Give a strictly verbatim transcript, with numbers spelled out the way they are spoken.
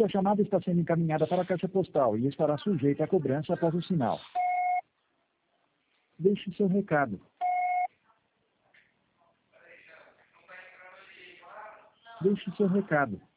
Sua chamada está sendo encaminhada para a caixa postal e estará sujeita à cobrança após o sinal. Deixe seu recado. Deixe seu recado.